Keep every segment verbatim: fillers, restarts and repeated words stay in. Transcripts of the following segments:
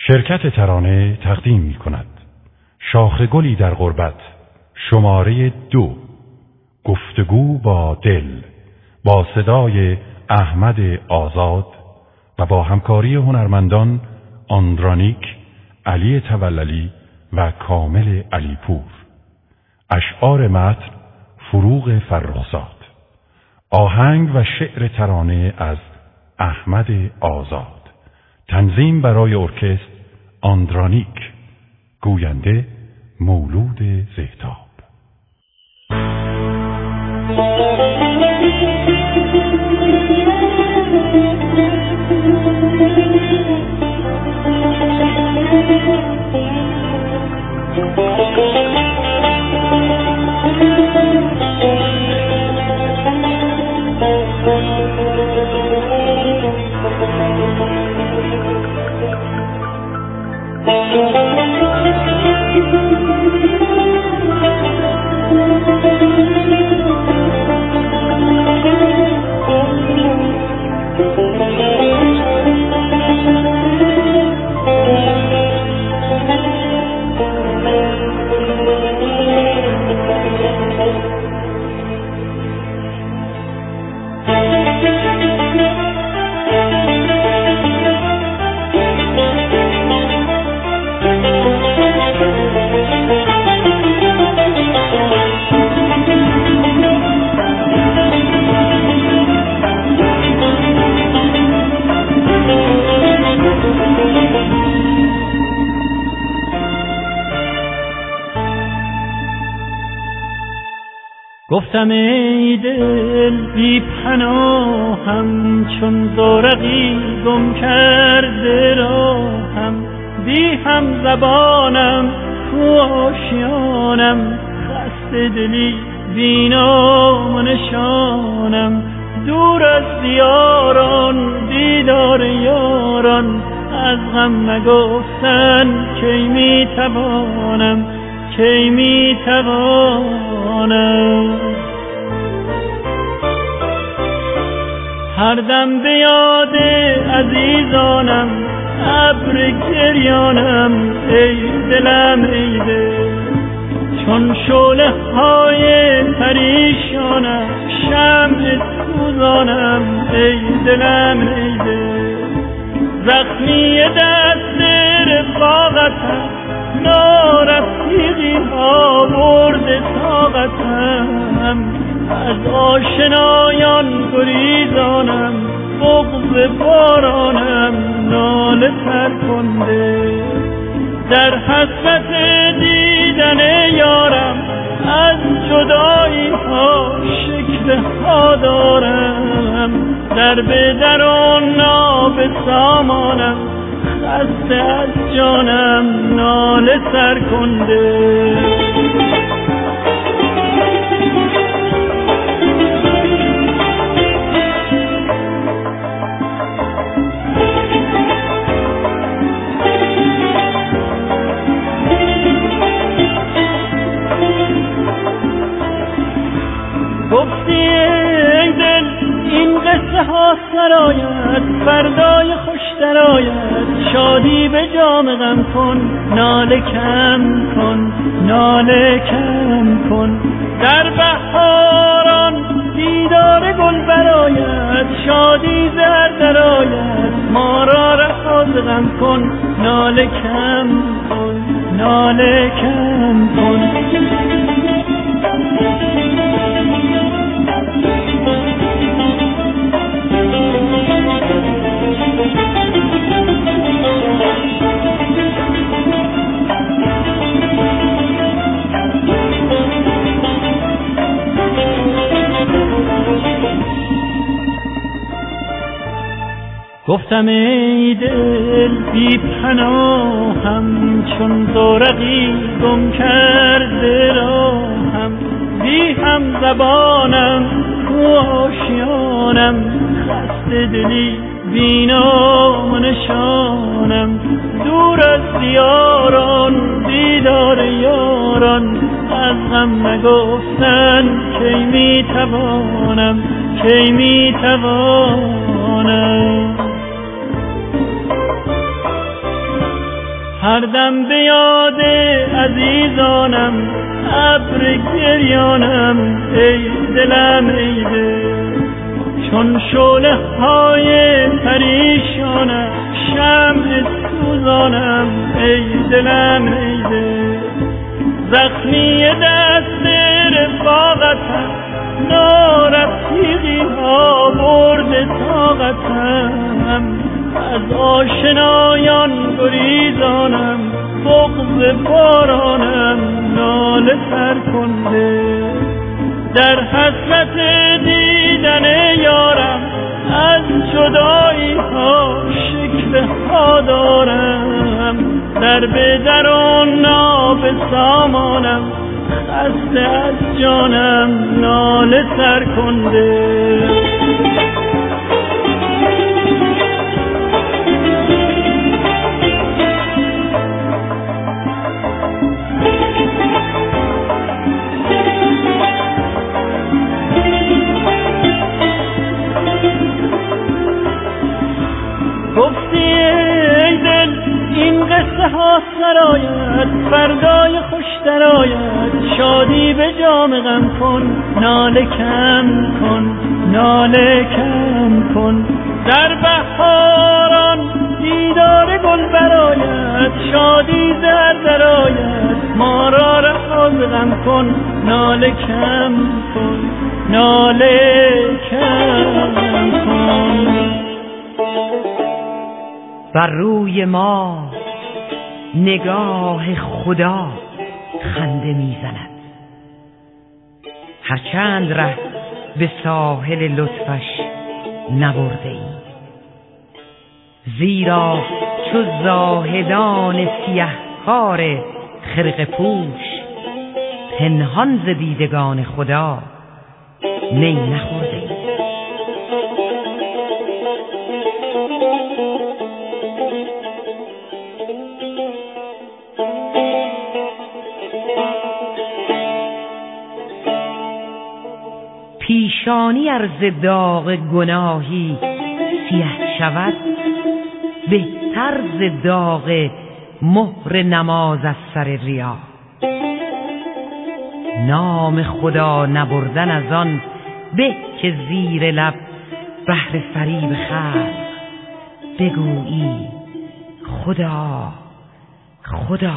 شرکت ترانه تقدیم می کند شاخه گلی در غربت، شماره دو، گفتگو با دل، با صدای احمد آزاد و با همکاری هنرمندان آندرانیک، علی توللی و کامل علیپور. اشعار متن فروغ فرخزاد. آهنگ و شعر ترانه از احمد آزاد. تنظیم برای ارکستر آندرانیک. گوینده مولود زهتاب. گفتم ای دل بی پناهم، چون زورقی گم کرده راهم، بی هم زبانم کو آشیانم، خسته دلی بی نام و نشانم، دور از دیاران دیدار یاران، از غم نگفتن کی می توانم، کی می توانم. هر دم به یاد عزیزانم، ابر گریانم، ای دلم ای دل، چون شعله های پریشانم، شمع سوزانم، ای دلم ای دل، زخمی دست رفاقتم، نارفیقی آورد طاقتم، از آشنایان گریزانم، بغض بارانم، ناله سرکنده، در حسرت دیدن یارم، از جدایی ها شکوه ها دارم، در به درون ناب سامانم، خسته از جانم، ناله سرکنده. گفتی ای دل این قصه ها سرایت، فردای خوش درآید، شادی به جام غم کن، ناله کم کن، ناله کم کن، در بهاران دیدار گل برآید، شادی زر درآید، ما را رها ز غم کن، ناله کم کن، ناله کم کن. گفتم ای دل بی پناهم، چون زورقی گم کرده راهم، بی هم زبانم کو آشیانم، خسته دلی بی نام و نشانم، دور از دیاران دیدار یاران، از غم نگفتن کی می توانم، کی می توانم. هر دم به یاد عزیزانم ابر گریانم ای دلم ای دل، چون شعله های پریشانم شمع سوزانم ای دلم ای دل، زخمی دست رفاقتم نارفیقی ها برد طاقتم، از آشنایان گریزانم بغض بارانم ناله سر کنده، در حسرت دیدن یارم از جدایی ها شکوه ها دارم، در به درون ناب سامانم خسته از جانم ناله سر کنده. گفتی ای دل این قصه ها سرایت فردای خوش درآید، شادی به جام غم کن ناله کم کن ناله کم کن، در بهاران دیدار گل برآید شادی زر درآید، ما را رها ز غم کن ناله کم کن ناله کم کن. بر روی ما نگاه خدا خنده میزند، هرچند ره به ساحل لطفش نبرده ای، زیرا چو زاهدان سیه کار خرقه پوش پنهان ز دیدگان خدا می نخورده ای. پیشانی ار ز داغ گناهی سیه شود، بهتر ز داغ مهر نماز از سر ریا، نام خدا نبردن از آن به که زیر لب بهر فریب خلق بگویی خدا خدا.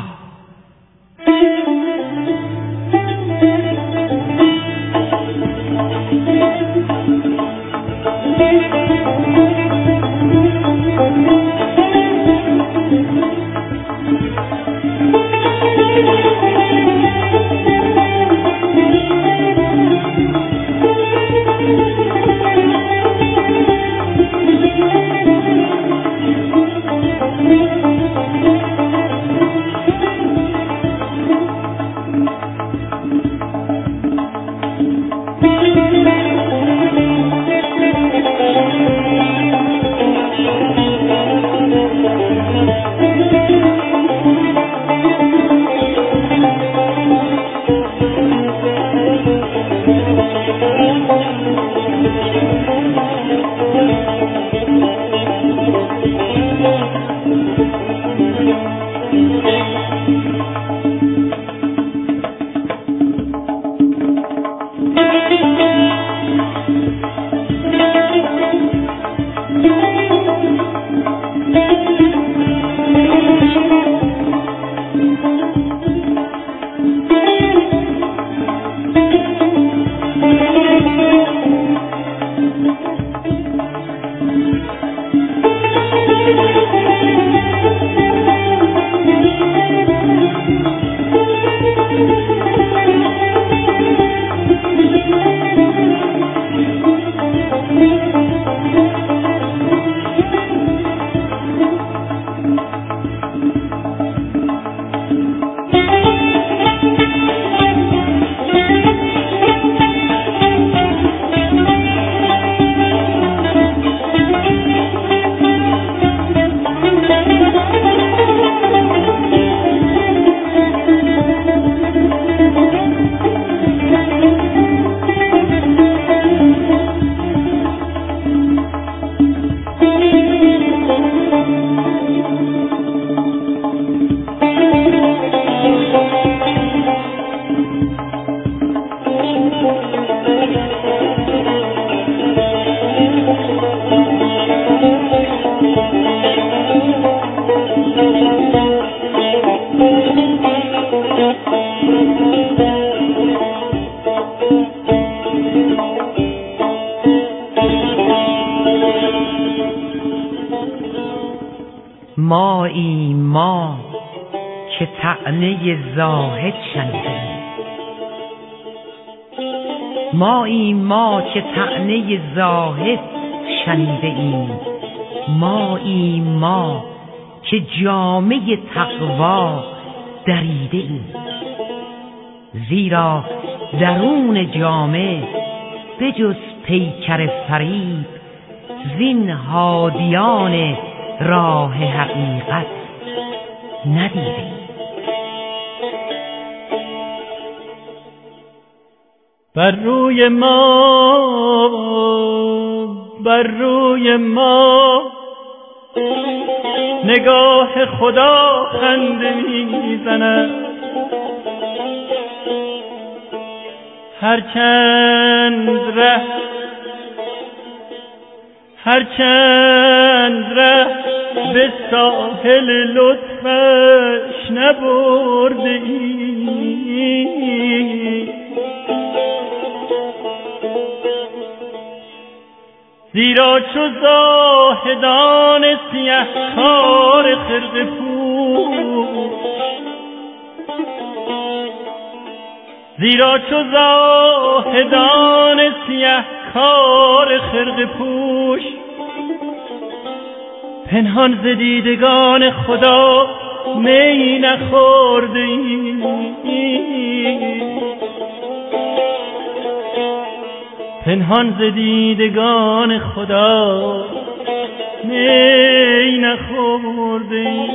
ماییم ما که طعنه زاهد شنیدیم، ماییم ما که طعنه زاهد شنیده ایم، ماییم ما که جامه تقوا دریده ایم. زیرا درون جامه بجز پیکر فریب زین هادیان راه حقیقت ندیدیم. بر روی ما بر روی ما نگاه خدا خنده میزند، هرچند ره هرچند ره به ساحل لطفش نبرده ای، زیرا چو زاهدان سیه کار خرقه پوش زیرا چو زاهدان سیه کار خرقه پوش پنهان ز دیدگان خدا می نخورده ای، پنهان ز دیدگان خدا می نخورده ای.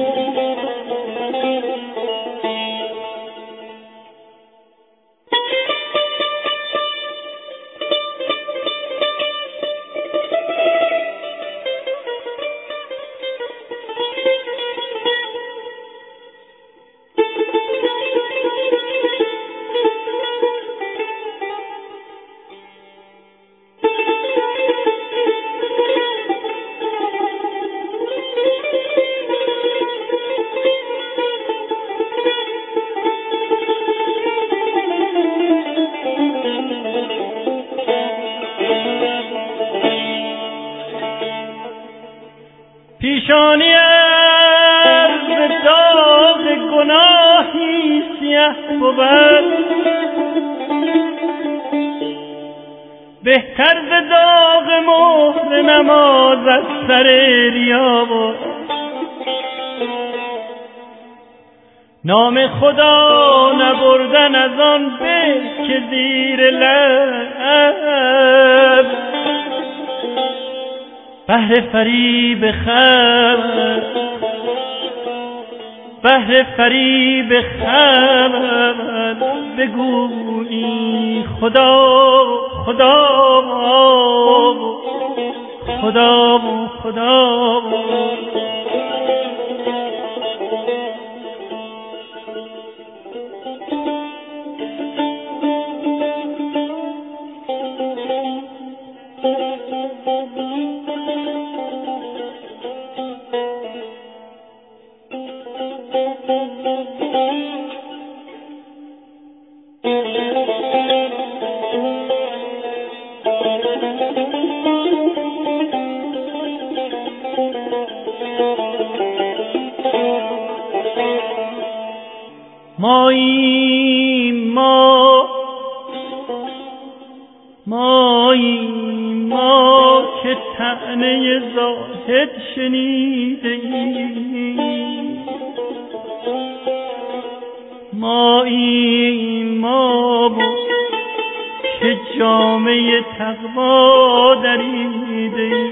پیشانی از داغ گناهی سیه بود، بهتر ز داغ مهر نماز از سر ریا بود. نام خدا نبردن از آن به که زیر لب بهر فریب خلق بهر فریب خلق بگویی خدا خدا خدا خدا. ماییم ما ماییم ما که طعنه زاهد شنیده ایم، ماییم ما که جامه تقوا دریده ایم،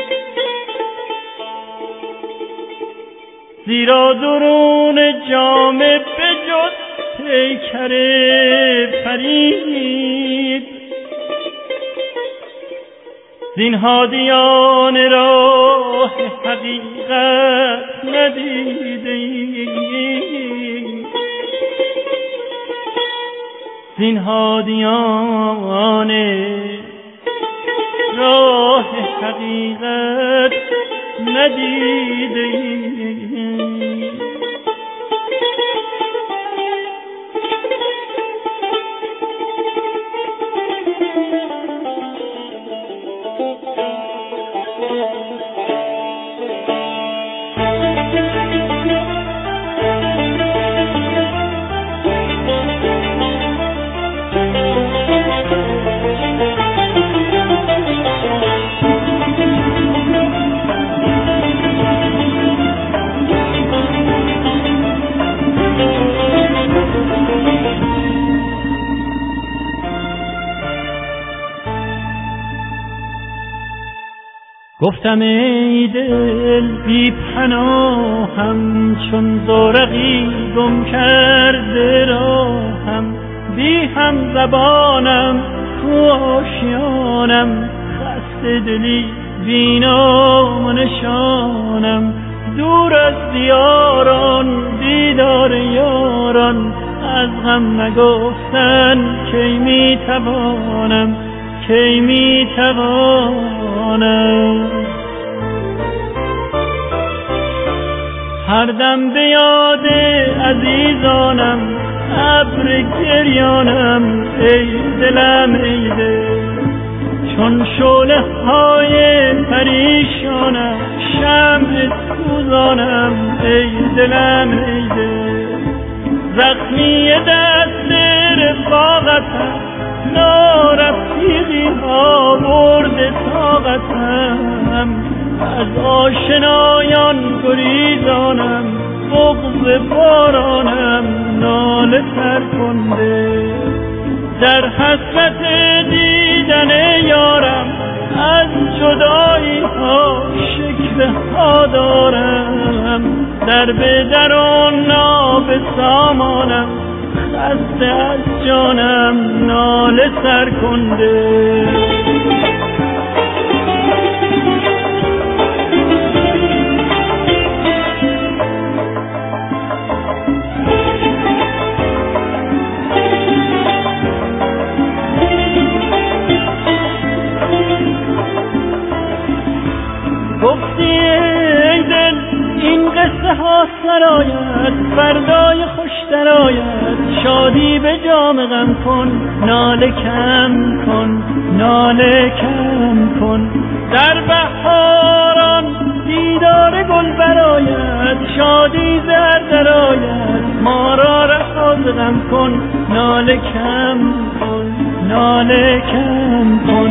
زیرا درون جامه به جز پیکر فریب زین هادیان راه حقیقت ندیده ایم، زین هادیان راه حقیقت ندیده ایم. Thank you. گفتم ای دل بی پناهم، چون زورقی گم کرده راهم، بی هم زبانم تو آشیانم، خسته دلی بی نام و نشانم، دور از دیاران دیدار یاران، از غم نگفتن کی می توانم، کی می توانم. هر دم به یاد عزیزانم، ابر گریانم، ای دلم ای دل، چون شعله های پریشانم، شمع سوزانم، ای دلم ای دل، زخمی دست رفاقتم، نارفیقی ها برد طاقتم، از آشنایان گریزانم، بغض بارانم، ناله تر کنده، در حسرت دیدن یارم، از جدایی ها شکوه ها دارم، در به درون ناب سامانم، خسته از جانم، ناله سر کنده. گفتی ای دل این قصه ها سرایت، فردای خوش درآید، شادی به جام غم کن، ناله کم کن، ناله کم کن، در بهاران دیدار گل برآید، شادی زر درآید، ما را رها ز غم کن، ناله کم کن، ناله کم کن.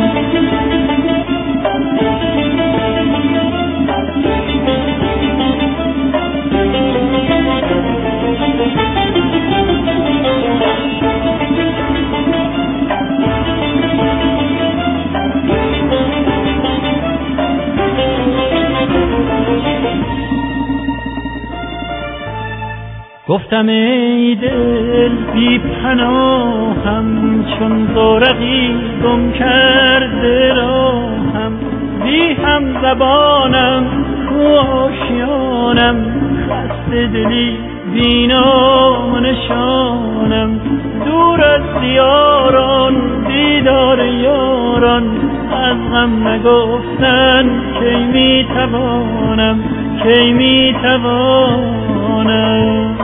گفتم ای دل بی پناهم، چون زورقی گم کرده راهم، بی هم زبانم تو آشیانم، خسته دلی بی نام و نشانم، دور از دیاران دیدار یاران، از غم نگفتن کی می توانم، کی می توانم.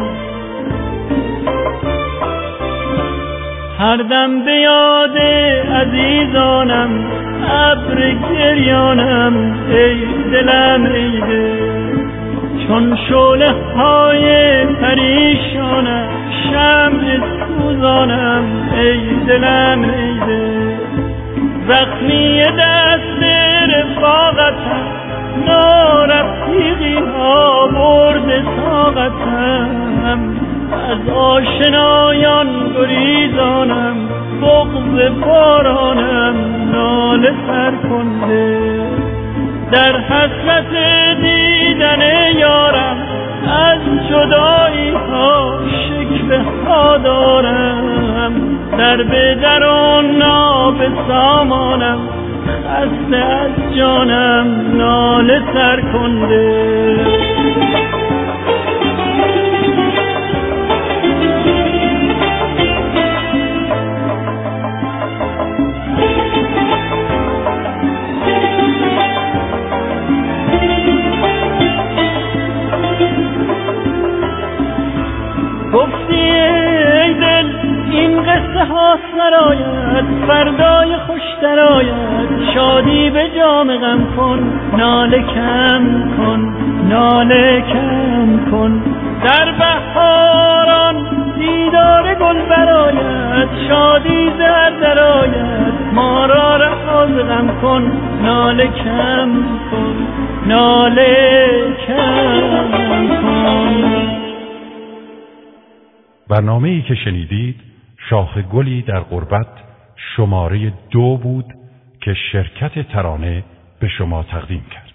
هر دم به یاد عزیزانم، ابر گریانم، ای دلم ای دل، چون شعله های پریشانم، شمع سوزانم، ای دلم ای دل، زخمی دست رفاقتم، نارفیقی ها برد طاقتم، از آشنایان گریزانم، بغض بارانم، ناله سر کنده، در حسرت دیدن یارم، از جدایی ها شکوه ها دارم، در به درون ناب سامانم، خسته از جانم، ناله سر کنده. گفتی ای دل این قصه ها سرایت، فردای خوش درآید، شادی به جام غم کن، ناله کم کن، ناله کم کن، در بهاران دیدار گل برآید، شادی زر درآید، ما را رها ز غم کن، ناله کم کن، ناله کم کن. برنامه‌ای که شنیدید شاخ گلی در غربت شماره دو بود که شرکت ترانه به شما تقدیم کرد.